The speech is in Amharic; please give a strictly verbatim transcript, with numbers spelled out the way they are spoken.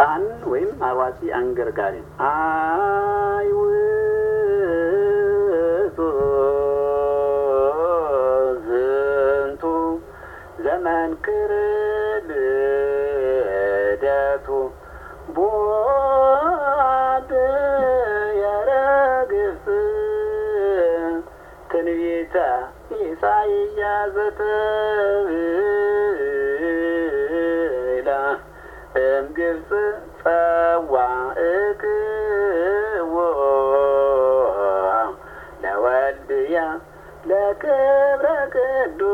ቃን ወይም አዋሲ አንገርጋሪ አይውጡ ዝንቱ ዘመን ክርልደቱ ቦድ የረግፍ ትንቢተ ኢሳይያስ ዘተብላ እምግብፅ ጸዋዕክዎ ለወልድያ ለክብረ ቅዱስ